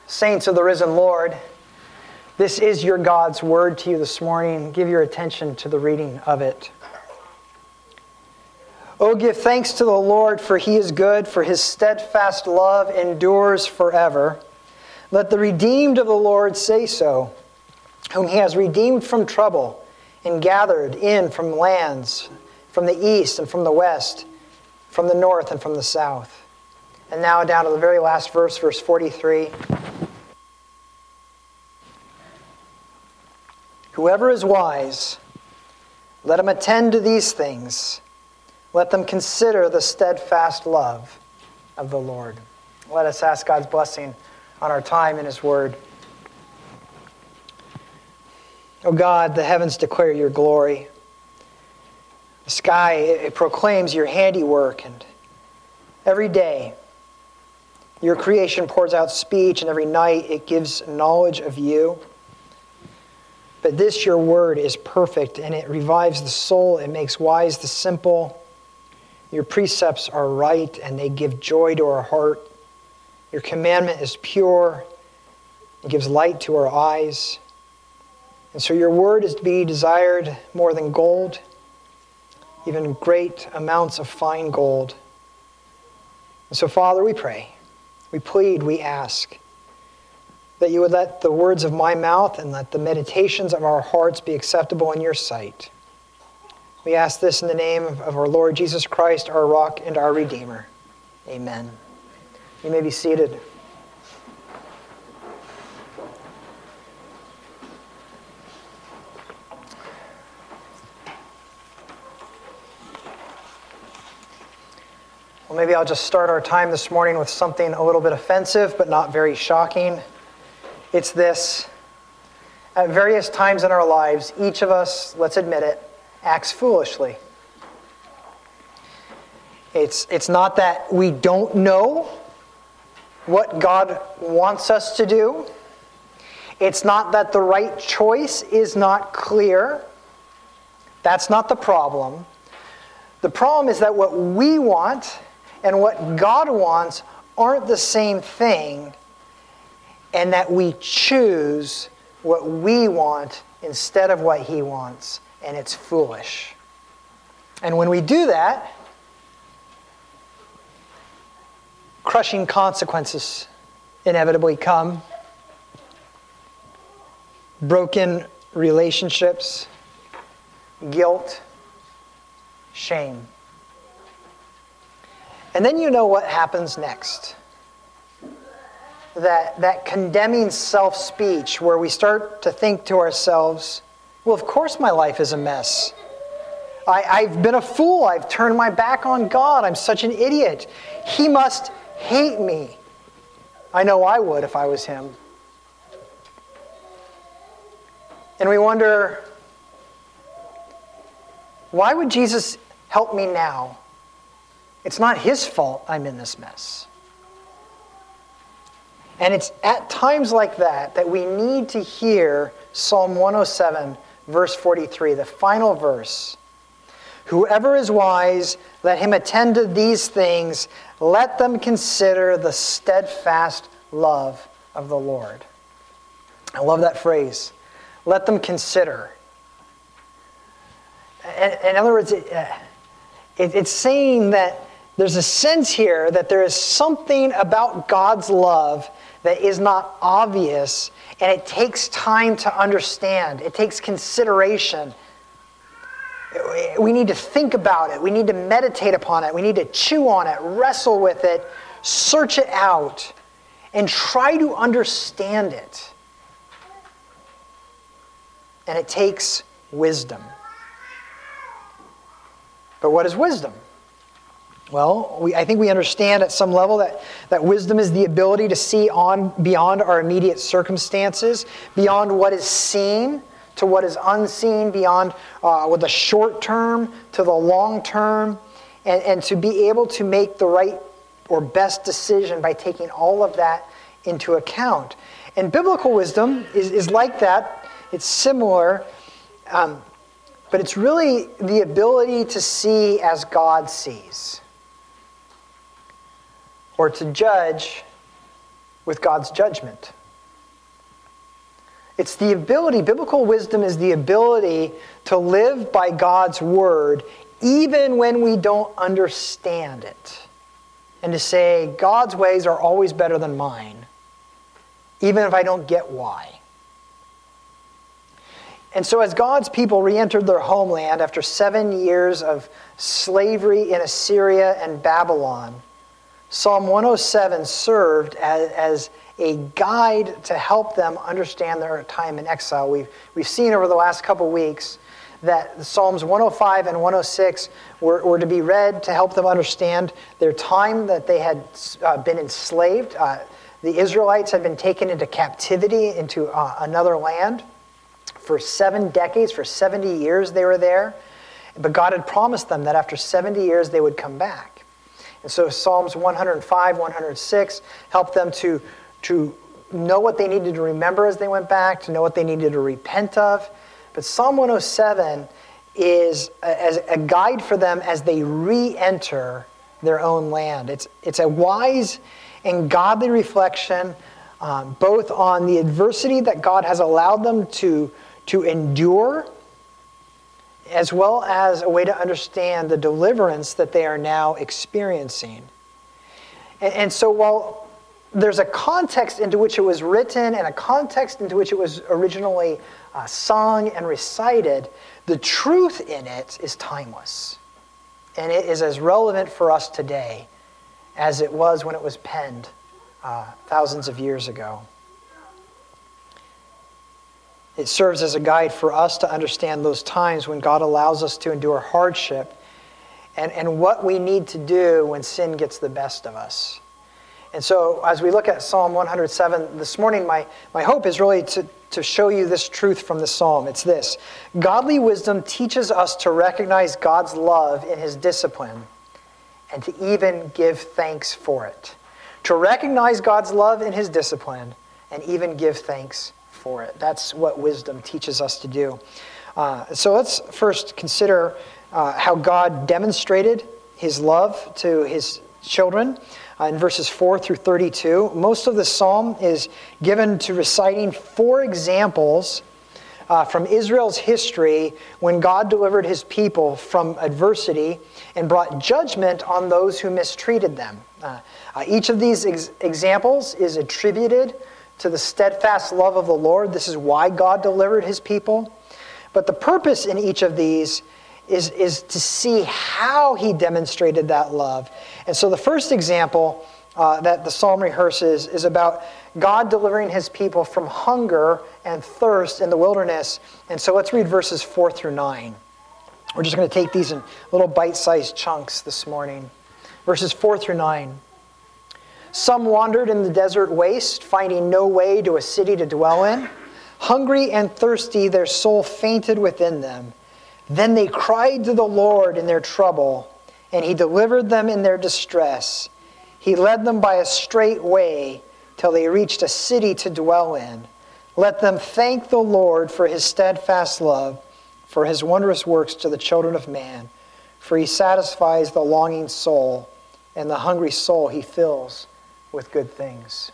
Saints of the risen Lord, this is your God's word to you this morning. Give your attention to the reading of it. Oh, give thanks to the Lord, for he is good, for his steadfast love endures forever. Let the redeemed of the Lord say so, whom he has redeemed from trouble and gathered in from lands, from the east and from the west, from the north and from the south. And now down to the very last verse, verse 43. Whoever is wise, let him attend to these things. Let them consider the steadfast love of the Lord. Let us ask God's blessing on our time in his word. O God, the heavens declare your glory. The sky, it proclaims your handiwork, and every day your creation pours out speech, and every night it gives knowledge of you. But this, your word, is perfect, and it revives the soul. It makes wise the simple. Your precepts are right, and they give joy to our heart. Your commandment is pure. It gives light to our eyes. And so your word is to be desired more than gold, even great amounts of fine gold. And so, Father, we pray, we plead, we ask that you would let the words of my mouth and let the meditations of our hearts be acceptable in your sight. We ask this in the name of our Lord Jesus Christ, our rock and our Redeemer. Amen. You may be seated. Well, maybe I'll just start our time this morning with something a little bit offensive, but not very shocking. It's this. At various times in our lives, each of us, let's admit it, acts foolishly. It's not that we don't know what God wants us to do. It's not that the right choice is not clear. That's not the problem. The problem is that what we want and what God wants aren't the same thing, and that we choose what we want instead of what he wants, and it's foolish. And when we do that, crushing consequences inevitably come. Broken relationships, guilt, shame. And then you know what happens next. That condemning self-speech where we start to think to ourselves, well, of course my life is a mess. I've been a fool. I've turned my back on God. I'm such an idiot. He must hate me. I know I would if I was him. And we wonder, why would Jesus help me now? It's not his fault I'm in this mess. And it's at times like that that we need to hear Psalm 107, verse 43, the final verse. Whoever is wise, let him attend to these things. Let them consider the steadfast love of the Lord. I love that phrase. Let them consider. In other words, it's saying that there's a sense here that there is something about God's love that is not obvious, and it takes time to understand. It takes consideration. We need to think about it. We need to meditate upon it. We need to chew on it, wrestle with it, search it out, and try to understand it. And it takes wisdom. But what is wisdom? Well, I think we understand at some level that wisdom is the ability to see on beyond our immediate circumstances, beyond what is seen to what is unseen, beyond with the short term to the long term, and to be able to make the right or best decision by taking all of that into account. And biblical wisdom is like that. It's similar, but it's really the ability to see as God sees, or to judge with God's judgment. It's the ability, biblical wisdom is the ability to live by God's word even when we don't understand it. And to say, God's ways are always better than mine, even if I don't get why. And so as God's people re-entered their homeland after 7 years of slavery in Assyria and Babylon, Psalm 107 served as a guide to help them understand their time in exile. We've seen over the last couple weeks that Psalms 105 and 106 were to be read to help them understand their time that they had been enslaved. The Israelites had been taken into captivity into another land for 7 decades. For 70 years they were there. But God had promised them that after 70 years they would come back. And so Psalms 105, 106 helped them to know what they needed to remember as they went back, to know what they needed to repent of. But Psalm 107 is as a guide for them as they re-enter their own land. It's a wise and godly reflection both on the adversity that God has allowed them to endure, as well as a way to understand the deliverance that they are now experiencing. And so while there's a context into which it was written and a context into which it was originally sung and recited, the truth in it is timeless. And it is as relevant for us today as it was when it was penned thousands of years ago. It serves as a guide for us to understand those times when God allows us to endure hardship and what we need to do when sin gets the best of us. And so as we look at Psalm 107 this morning, my hope is really to show you this truth from the psalm. It's this: godly wisdom teaches us to recognize God's love in his discipline and to even give thanks for it. To recognize God's love in his discipline and even give thanks for it. That's what wisdom teaches us to do. So let's first consider how God demonstrated his love to his children in verses 4 through 32. Most of the psalm is given to reciting 4 examples from Israel's history when God delivered his people from adversity and brought judgment on those who mistreated them. Each of these examples is attributed to the steadfast love of the Lord. This is why God delivered his people. But the purpose in each of these is to see how he demonstrated that love. And so the first example that the psalm rehearses is about God delivering his people from hunger and thirst in the wilderness. And so let's read verses 4 through 9. We're just going to take these in little bite-sized chunks this morning. Verses 4 through 9. Some wandered in the desert waste, finding no way to a city to dwell in. Hungry and thirsty, their soul fainted within them. Then they cried to the Lord in their trouble, and he delivered them in their distress. He led them by a straight way till they reached a city to dwell in. Let them thank the Lord for his steadfast love, for his wondrous works to the children of man. For he satisfies the longing soul, and the hungry soul he fills with good things.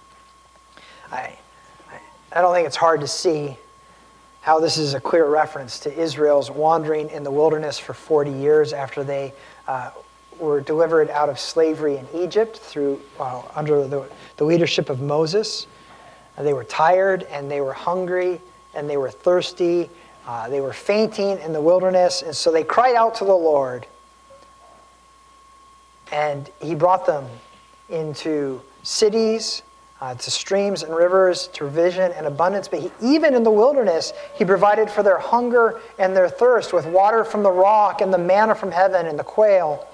I don't think it's hard to see how this is a clear reference to Israel's wandering in the wilderness for 40 years after they were delivered out of slavery in Egypt under the leadership of Moses. They were tired and they were hungry and they were thirsty. They were fainting in the wilderness, and so they cried out to the Lord. And he brought them into cities, to streams and rivers, to provision and abundance. But even in the wilderness, he provided for their hunger and their thirst with water from the rock and the manna from heaven and the quail.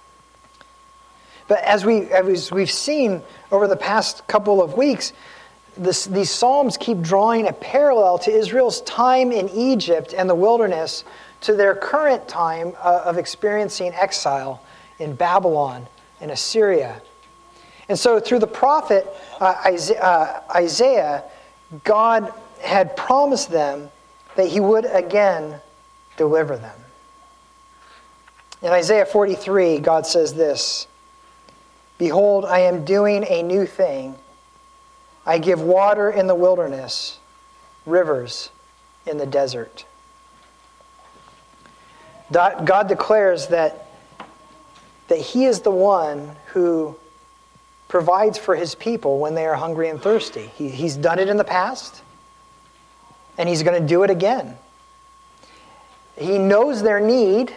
But as we've seen over the past couple of weeks, these psalms keep drawing a parallel to Israel's time in Egypt and the wilderness to their current time of experiencing exile in Babylon and Assyria. And so through the prophet Isaiah, God had promised them that he would again deliver them. In Isaiah 43, God says this: "Behold, I am doing a new thing. I give water in the wilderness rivers in the desert. God declares that he is the one who provides for his people when they are hungry and thirsty. He's done it in the past, and he's going to do it again. He knows their need,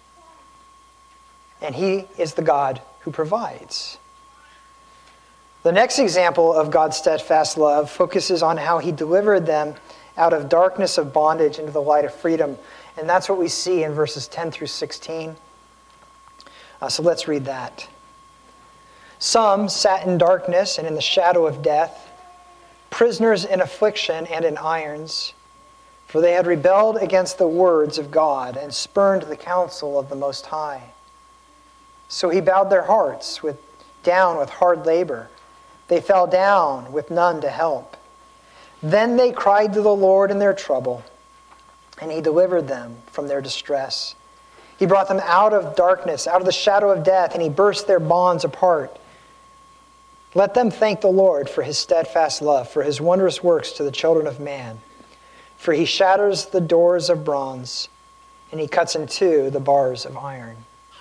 and he is the God who provides. The next example of God's steadfast love focuses on how he delivered them out of darkness of bondage into the light of freedom. And that's what we see in verses 10 through 16. So let's read that. Some sat in darkness and in the shadow of death, prisoners in affliction and in irons, for they had rebelled against the words of God and spurned the counsel of the Most High. So he bowed their hearts down with hard labor. They fell down with none to help. Then they cried to the Lord in their trouble, and he delivered them from their distress. He brought them out of darkness, out of the shadow of death, and he burst their bonds apart. Let them thank the Lord for his steadfast love, for his wondrous works to the children of man. For he shatters the doors of bronze, and he cuts in two the bars of iron.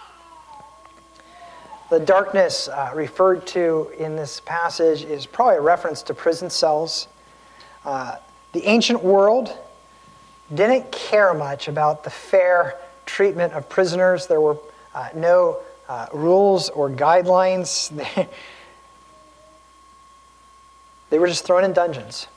The darkness referred to in this passage is probably a reference to prison cells. The ancient world didn't care much about the fair treatment of prisoners. There were no rules or guidelines. They were just thrown in dungeons.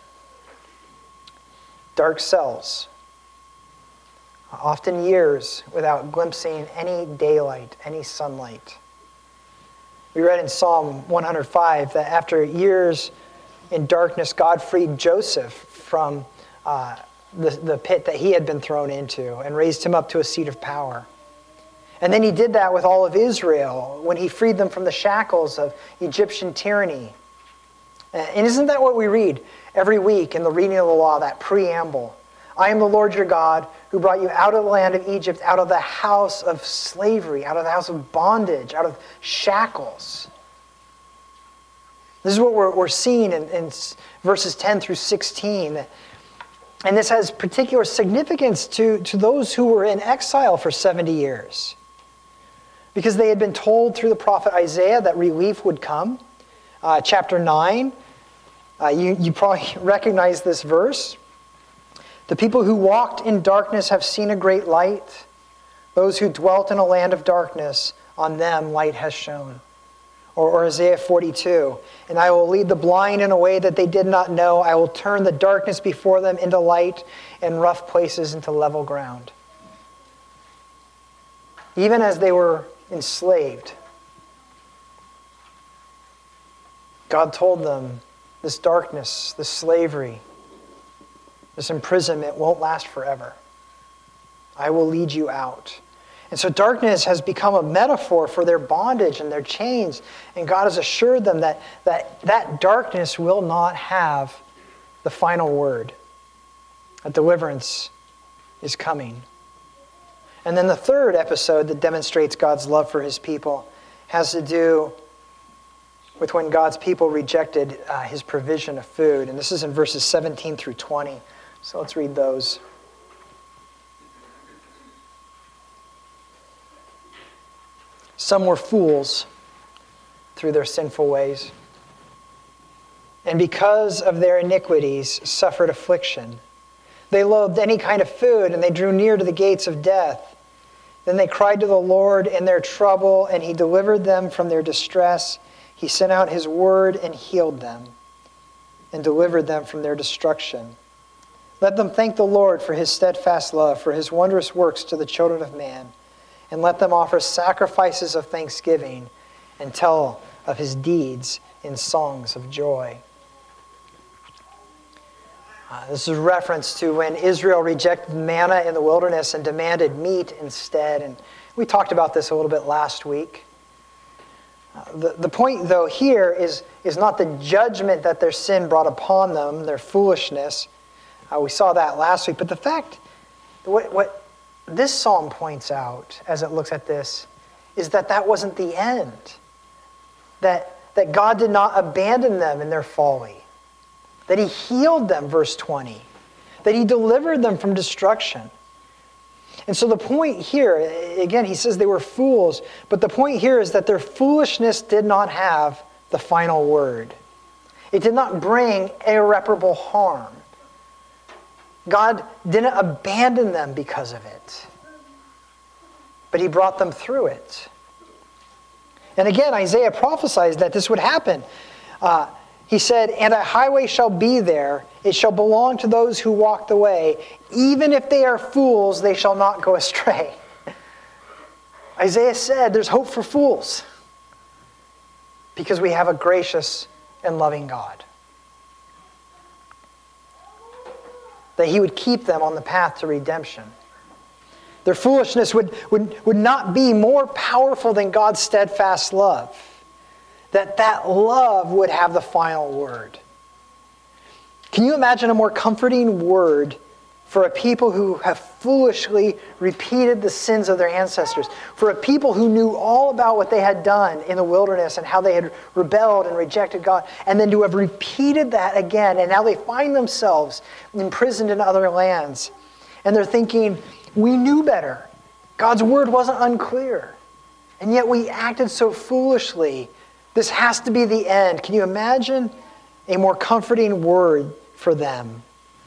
Dark cells. Often years without glimpsing any daylight, any sunlight. We read in Psalm 105 that after years in darkness, God freed Joseph from the pit that he had been thrown into and raised him up to a seat of power. And then he did that with all of Israel when he freed them from the shackles of Egyptian tyranny. And isn't that what we read every week in the reading of the law, that preamble? I am the Lord your God who brought you out of the land of Egypt, out of the house of slavery, out of the house of bondage, out of shackles. This is what we're seeing in verses 10 through 16. And this has particular significance to those who were in exile for 70 years. Because they had been told through the prophet Isaiah that relief would come. Chapter 9, you probably recognize this verse. The people who walked in darkness have seen a great light. Those who dwelt in a land of darkness, on them light has shone. Or Isaiah 42, and I will lead the blind in a way that they did not know. I will turn the darkness before them into light and rough places into level ground. Even as they were enslaved, God told them this darkness, this slavery, this imprisonment won't last forever. I will lead you out. And so darkness has become a metaphor for their bondage and their chains. And God has assured them that darkness will not have the final word. That deliverance is coming. And then the third episode that demonstrates God's love for his people has to do with when God's people rejected his provision of food. And this is in verses 17 through 20. So let's read those. Some were fools through their sinful ways, and because of their iniquities suffered affliction. They loathed any kind of food, and they drew near to the gates of death. Then they cried to the Lord in their trouble, and he delivered them from their distress. He sent out his word and healed them, and delivered them from their destruction. Let them thank the Lord for his steadfast love, for his wondrous works to the children of man. And let them offer sacrifices of thanksgiving and tell of his deeds in songs of joy. This is a reference to when Israel rejected manna in the wilderness and demanded meat instead. And we talked about this a little bit last week. The point, though, here is not the judgment that their sin brought upon them, their foolishness. We saw that last week. But the fact, what this psalm points out as it looks at this is that wasn't the end. That God did not abandon them in their folly. That he healed them, verse 20. that he delivered them from destruction. And so the point here, again, he says they were fools, but the point here is that their foolishness did not have the final word. It did not bring irreparable harm. God didn't abandon them because of it, but he brought them through it. And again, Isaiah prophesies that this would happen. He said, "And a highway shall be there. It shall belong to those who walk the way. Even if they are fools, they shall not go astray." Isaiah said there's hope for fools because we have a gracious and loving God. That he would keep them on the path to redemption. Their foolishness would not be more powerful than God's steadfast love. That love would have the final word. Can you imagine a more comforting word for a people who have foolishly repeated the sins of their ancestors? For a people who knew all about what they had done in the wilderness and how they had rebelled and rejected God, and then to have repeated that again, and now they find themselves imprisoned in other lands. And they're thinking, we knew better. God's word wasn't unclear. And yet we acted so foolishly. This has to be the end. Can you imagine a more comforting word for them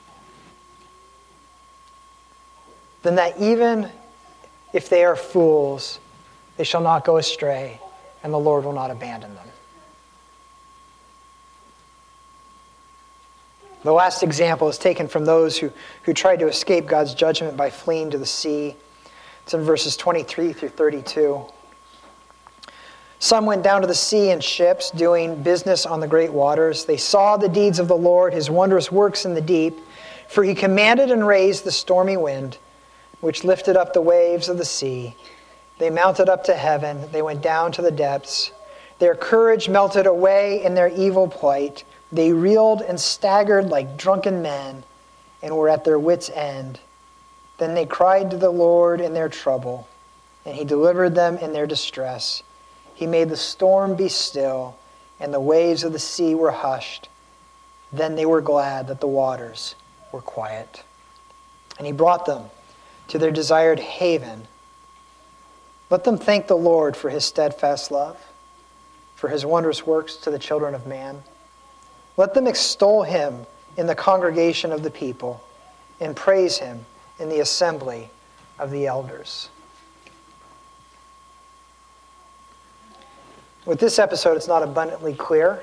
than that even if they are fools, they shall not go astray, and the Lord will not abandon them? The last example is taken from those who tried to escape God's judgment by fleeing to the sea. It's in verses 23 through 32. Some went down to the sea in ships, doing business on the great waters. They saw the deeds of the Lord, his wondrous works in the deep. For he commanded and raised the stormy wind, which lifted up the waves of the sea. They mounted up to heaven. They went down to the depths. Their courage melted away in their evil plight. They reeled and staggered like drunken men and were at their wits' end. Then they cried to the Lord in their trouble, and he delivered them in their distress. He made the storm be still, and the waves of the sea were hushed. Then they were glad that the waters were quiet. And he brought them to their desired haven. Let them thank the Lord for his steadfast love, for his wondrous works to the children of man. Let them extol him in the congregation of the people, and praise him in the assembly of the elders. With this episode, it's not abundantly clear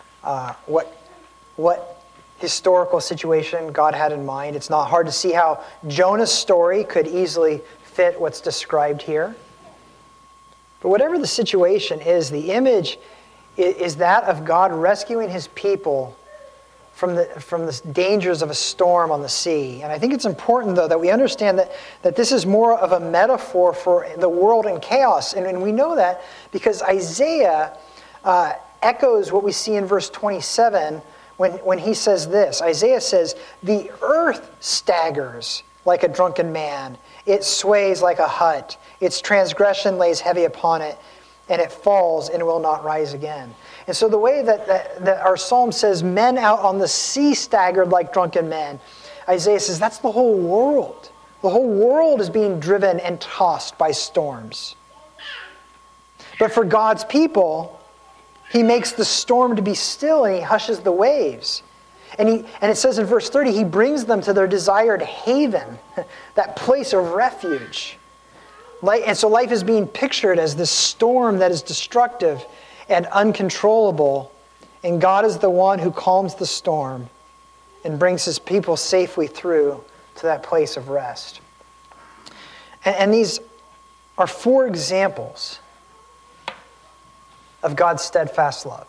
what historical situation God had in mind. It's not hard to see how Jonah's story could easily fit what's described here. But whatever the situation is, the image is that of God rescuing his people from the dangers of a storm on the sea. And I think it's important, though, that we understand that this is more of a metaphor for the world in chaos. And we know that because Isaiah echoes what we see in verse 27 when he says this. Isaiah says, "The earth staggers like a drunken man. It sways like a hut. Its transgression lays heavy upon it, and it falls and will not rise again." And so the way that our psalm says, men out on the sea staggered like drunken men, Isaiah says that's the whole world. The whole world is being driven and tossed by storms. But for God's people, he makes the storm to be still and he hushes the waves. And it says in verse 30, he brings them to their desired haven, that place of refuge. And so life is being pictured as this storm that is destructive and uncontrollable, and God is the one who calms the storm and brings his people safely through to that place of rest. And these are 4 examples of God's steadfast love.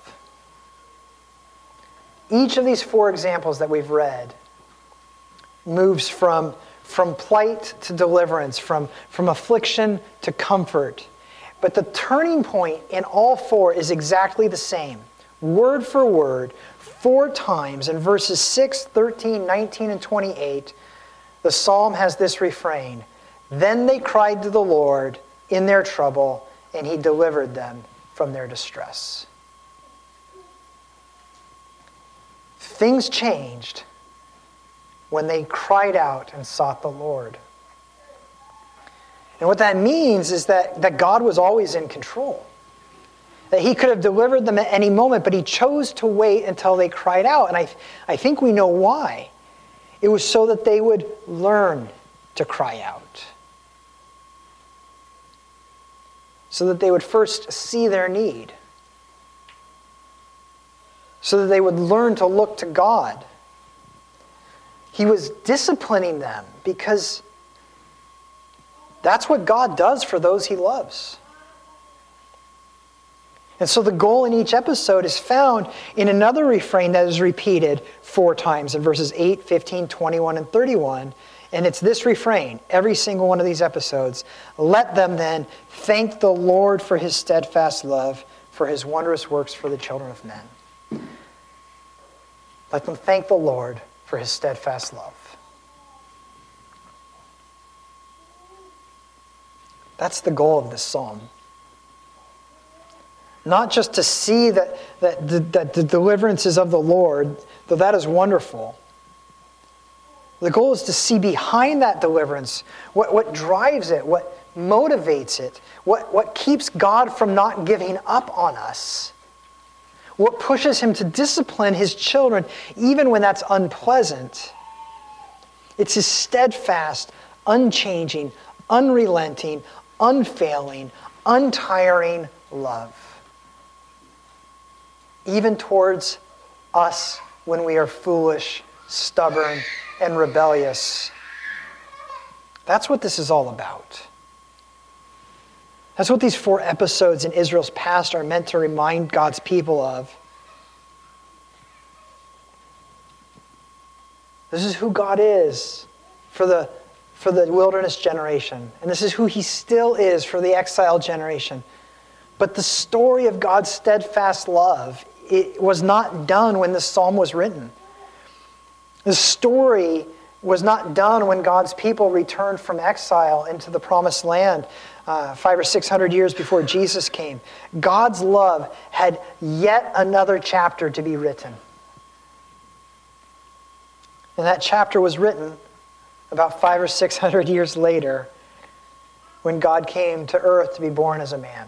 Each of these 4 examples that we've read moves from plight to deliverance, from affliction to comfort. But the turning point in all 4 is exactly the same. Word for word, 4 times in verses 6, 13, 19, and 28, the psalm has this refrain: "Then they cried to the Lord in their trouble, and he delivered them from their distress." Things changed when they cried out and sought the Lord. And what that means is that God was always in control. That he could have delivered them at any moment, but he chose to wait until they cried out. And I think we know why. It was so that they would learn to cry out. So that they would first see their need. So that they would learn to look to God. He was disciplining them because that's what God does for those he loves. And so the goal in each episode is found in another refrain that is repeated 4 times in verses 8, 15, 21, and 31. And it's this refrain, every single one of these episodes. Let them then thank the Lord for his steadfast love, for his wondrous works for the children of men. Let them thank the Lord for his steadfast love. That's the goal of this psalm. Not just to see that the deliverance is of the Lord, though that is wonderful. The goal is to see behind that deliverance what drives it, what motivates it, what keeps God from not giving up on us, what pushes him to discipline his children even when that's unpleasant. It's his steadfast, unchanging, unrelenting, unfailing, untiring love. Even towards us when we are foolish, stubborn, and rebellious. That's what this is all about. That's what these 4 episodes in Israel's past are meant to remind God's people of. This is who God is for the wilderness generation. And this is who he still is for the exile generation. But the story of God's steadfast love, it was not done when this psalm was written. The story was not done when God's people returned from exile into the promised land 500 or 600 years before Jesus came. God's love had yet another chapter to be written. And that chapter was written about 500 or 600 years later when God came to earth to be born as a man.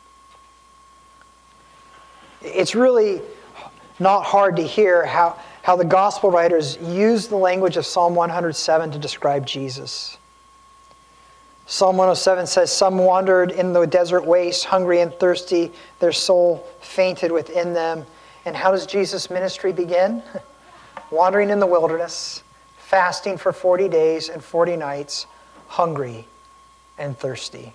It's really not hard to hear how the gospel writers use the language of Psalm 107 to describe Jesus. Psalm 107 says, "Some wandered in the desert waste, hungry and thirsty. Their soul fainted within them." And how does Jesus' ministry begin? Wandering in the wilderness, fasting for 40 days and 40 nights, hungry and thirsty.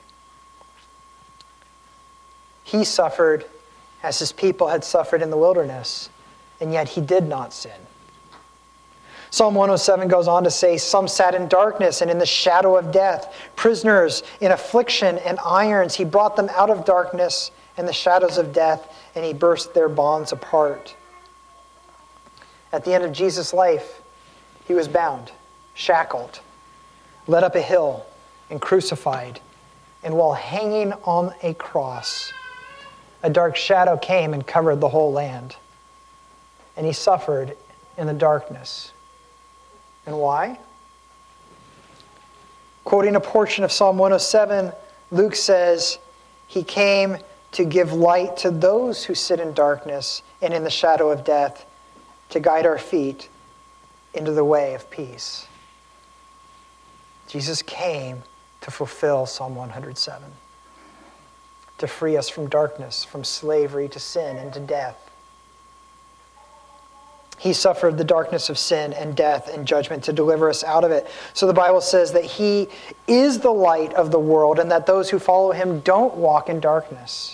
He suffered as his people had suffered in the wilderness, and yet he did not sin. Psalm 107 goes on to say, "Some sat in darkness and in the shadow of death, prisoners in affliction and irons. He brought them out of darkness and the shadows of death, and he burst their bonds apart." At the end of Jesus' life, he was bound, shackled, led up a hill, and crucified. And while hanging on a cross, a dark shadow came and covered the whole land. And he suffered in the darkness. And why? Quoting a portion of Psalm 107, Luke says, "He came to give light to those who sit in darkness and in the shadow of death, to guide our feet into the way of peace." Jesus came to fulfill Psalm 107, to free us from darkness, from slavery to sin and to death. He suffered the darkness of sin and death and judgment to deliver us out of it. So the Bible says that he is the light of the world and that those who follow him don't walk in darkness.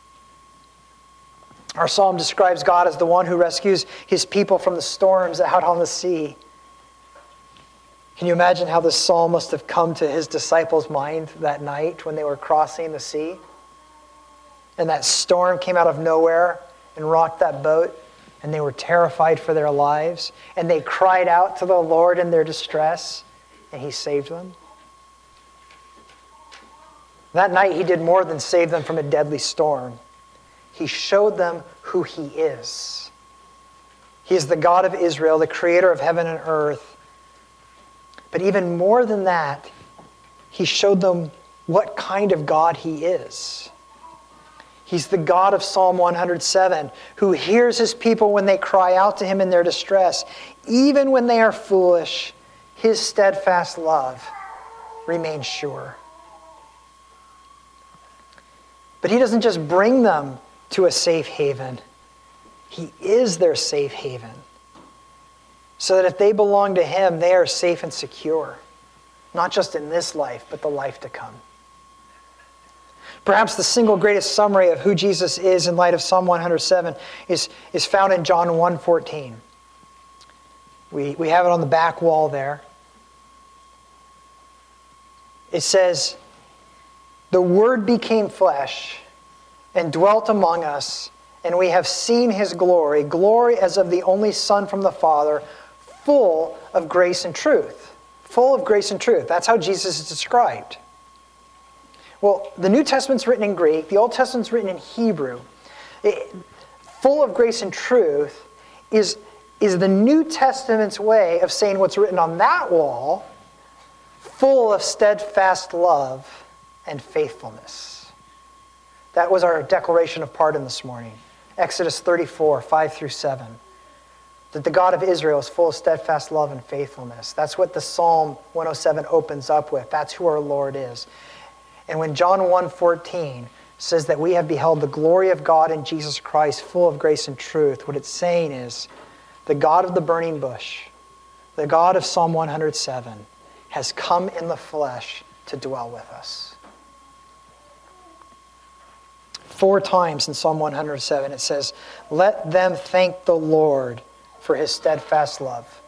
Our psalm describes God as the one who rescues his people from the storms out on the sea. Can you imagine how this psalm must have come to his disciples' mind that night when they were crossing the sea? And that storm came out of nowhere and rocked that boat, and they were terrified for their lives, and they cried out to the Lord in their distress, and he saved them. That night he did more than save them from a deadly storm. He showed them who he is. He is the God of Israel, the creator of heaven and earth, But even more than that, he showed them what kind of God he is. He's the God of Psalm 107, who hears his people when they cry out to him in their distress. Even when they are foolish, his steadfast love remains sure. But he doesn't just bring them to a safe haven. He is their safe haven. So that if they belong to him, they are safe and secure. Not just in this life, but the life to come. Perhaps the single greatest summary of who Jesus is in light of Psalm 107 is found in John 1:14. We have it on the back wall there. It says, "The Word became flesh and dwelt among us, and we have seen his glory, glory as of the only Son from the Father, full of grace and truth." Full of grace and truth. That's how Jesus is described. Well, the New Testament's written in Greek. The Old Testament's written in Hebrew. Full of grace and truth is the New Testament's way of saying what's written on that wall, full of steadfast love and faithfulness. That was our declaration of pardon this morning. Exodus 34, 5 through 7. That the God of Israel is full of steadfast love and faithfulness. That's what the Psalm 107 opens up with. That's who our Lord is. And when John 1:14 says that we have beheld the glory of God in Jesus Christ, full of grace and truth, what it's saying is the God of the burning bush, the God of Psalm 107, has come in the flesh to dwell with us. 4 times in Psalm 107 it says, "Let them thank the Lord for his steadfast love."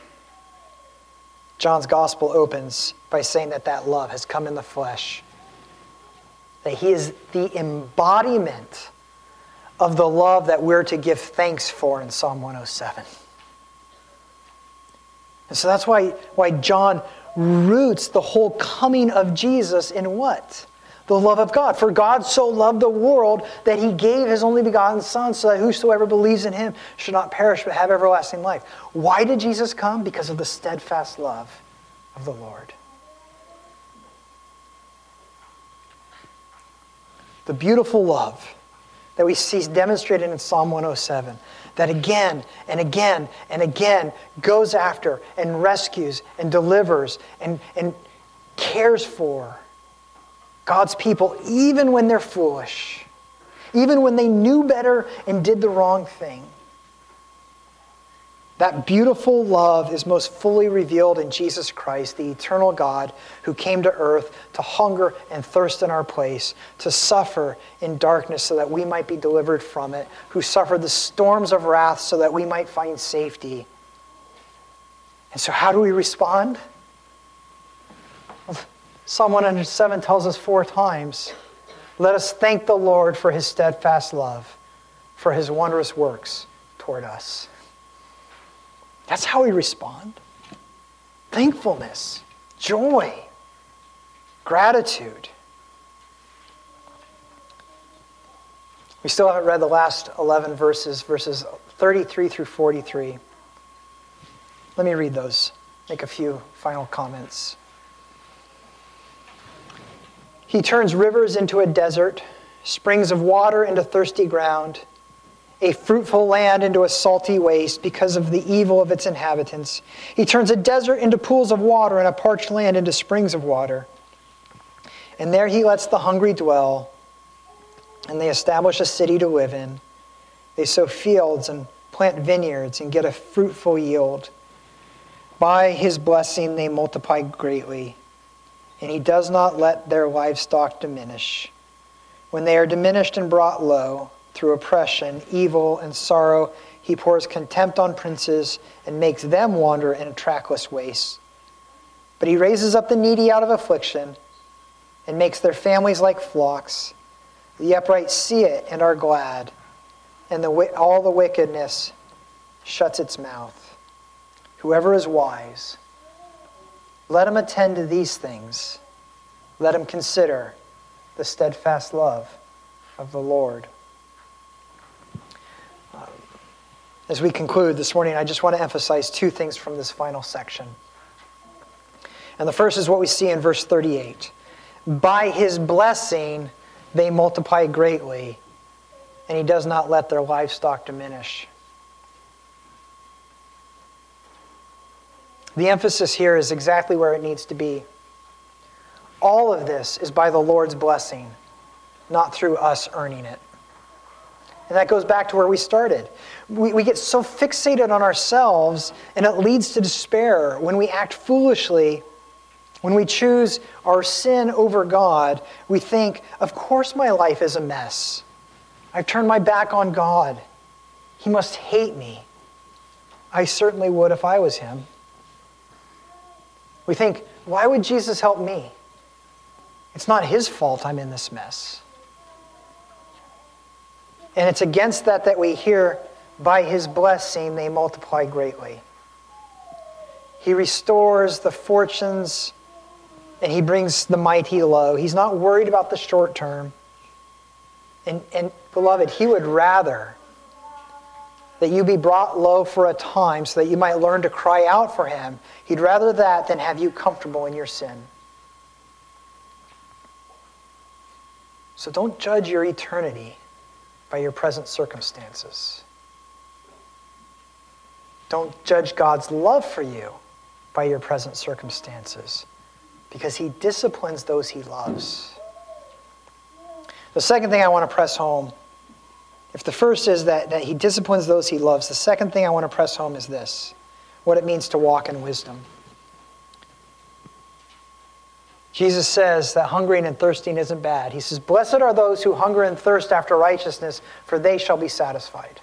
John's gospel opens by saying that love has come in the flesh. That he is the embodiment of the love that we're to give thanks for in Psalm 107. And so that's why John roots the whole coming of Jesus in what? The love of God. For God so loved the world that he gave his only begotten Son, so that whosoever believes in him should not perish but have everlasting life. Why did Jesus come? Because of the steadfast love of the Lord. The beautiful love that we see demonstrated in Psalm 107, that again and again and again goes after and rescues and delivers and cares for God's people, even when they're foolish, even when they knew better and did the wrong thing. That beautiful love is most fully revealed in Jesus Christ, the eternal God who came to earth to hunger and thirst in our place, to suffer in darkness so that we might be delivered from it, who suffered the storms of wrath so that we might find safety. And so how do we respond? Well, Psalm 107 tells us 4 times, "Let us thank the Lord for his steadfast love, for his wondrous works toward us." That's how we respond. Thankfulness, joy, gratitude. We still haven't read the last 11 verses 33 through 43. Let me read those, make a few final comments. He turns rivers into a desert, springs of water into thirsty ground, a fruitful land into a salty waste because of the evil of its inhabitants. He turns a desert into pools of water and a parched land into springs of water. And there he lets the hungry dwell, and they establish a city to live in. They sow fields and plant vineyards and get a fruitful yield. By his blessing they multiply greatly, and he does not let their livestock diminish. When they are diminished and brought low, through oppression, evil, and sorrow, he pours contempt on princes and makes them wander in a trackless waste. But he raises up the needy out of affliction and makes their families like flocks. The upright see it and are glad, and all the wickedness shuts its mouth. Whoever is wise, let him attend to these things. Let him consider the steadfast love of the Lord. As we conclude this morning, I just want to emphasize 2 things from this final section. And the first is what we see in verse 38. By his blessing, they multiply greatly, and he does not let their livestock diminish. The emphasis here is exactly where it needs to be. All of this is by the Lord's blessing, not through us earning it. And that goes back to where we started. We get so fixated on ourselves, and it leads to despair when we act foolishly. When we choose our sin over God, we think, of course my life is a mess. I've turned my back on God. He must hate me. I certainly would if I was him. We think, why would Jesus help me? It's not his fault I'm in this mess. And it's against that we hear, by his blessing they multiply greatly. He restores the fortunes and he brings the mighty low. He's not worried about the short term. And beloved, he would rather that you be brought low for a time so that you might learn to cry out for him. He'd rather that than have you comfortable in your sin. So don't judge your eternity by your present circumstances. Don't judge God's love for you by your present circumstances, because he disciplines those he loves. The second thing I want to press home, if the first is that he disciplines those he loves, the second thing I want to press home is this, what it means to walk in wisdom. Jesus says that hungering and thirsting isn't bad. He says, blessed are those who hunger and thirst after righteousness, for they shall be satisfied.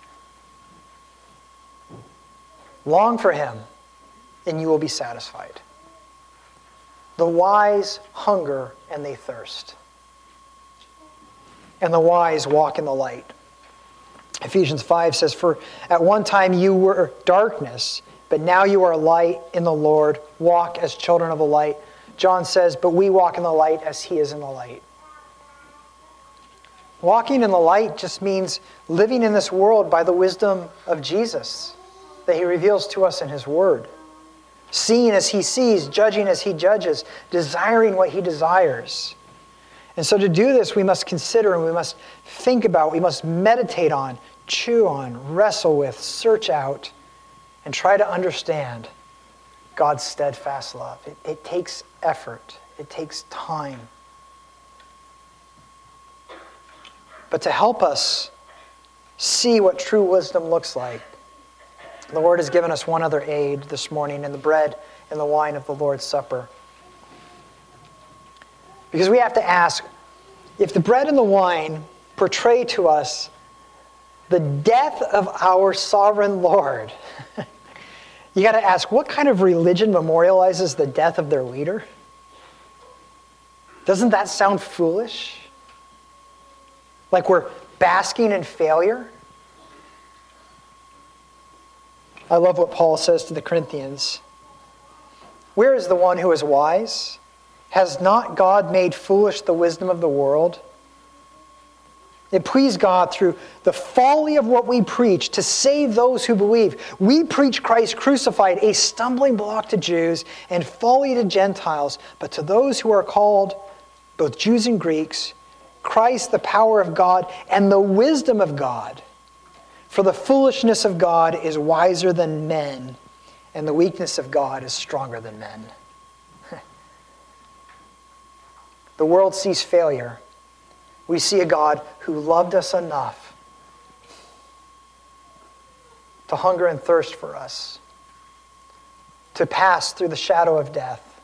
Long for him, and you will be satisfied. The wise hunger and they thirst. And the wise walk in the light. Ephesians 5 says, for at one time you were darkness, but now you are light in the Lord. Walk as children of the light. John says, but we walk in the light as he is in the light. Walking in the light just means living in this world by the wisdom of Jesus that he reveals to us in his word. Seeing as he sees, judging as he judges, desiring what he desires. And so to do this, we must consider and we must think about, we must meditate on, chew on, wrestle with, search out, and try to understand God's steadfast love. It takes effort. It takes time. But to help us see what true wisdom looks like, the Lord has given us one other aid this morning in the bread and the wine of the Lord's Supper. Because we have to ask, if the bread and the wine portray to us the death of our sovereign Lord, you got to ask, what kind of religion memorializes the death of their leader? Doesn't that sound foolish? Like we're basking in failure? I love what Paul says to the Corinthians. Where is the one who is wise? Has not God made foolish the wisdom of the world? It pleased God through the folly of what we preach to save those who believe. We preach Christ crucified, a stumbling block to Jews and folly to Gentiles, but to those who are called, both Jews and Greeks, Christ the power of God and the wisdom of God. For the foolishness of God is wiser than men, and the weakness of God is stronger than men. The world sees failure. We see a God who loved us enough to hunger and thirst for us, to pass through the shadow of death,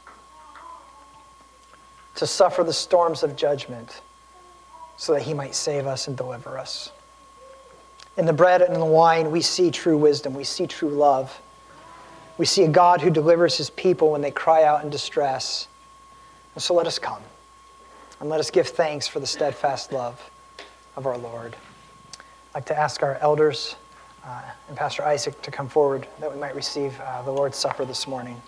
to suffer the storms of judgment so that he might save us and deliver us. In the bread and in the wine, we see true wisdom. We see true love. We see a God who delivers his people when they cry out in distress. And so let us come. And let us give thanks for the steadfast love of our Lord. I'd like to ask our elders and Pastor Isaac to come forward that we might receive the Lord's Supper this morning.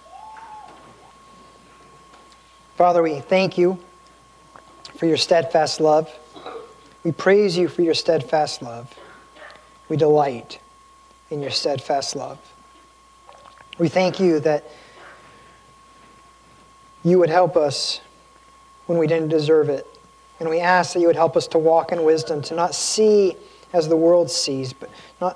Father, we thank you for your steadfast love. We praise you for your steadfast love. We delight in your steadfast love. We thank you that you would help us when we didn't deserve it. And we ask that you would help us to walk in wisdom, to not see as the world sees, but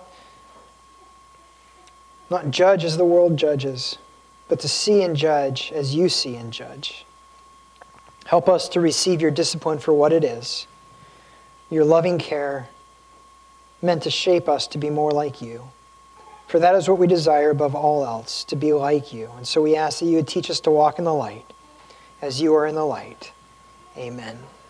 not judge as the world judges, but to see and judge as you see and judge. Help us to receive your discipline for what it is, your loving care meant to shape us to be more like you. For that is what we desire above all else, to be like you. And so we ask that you would teach us to walk in the light as you are in the light. Amen.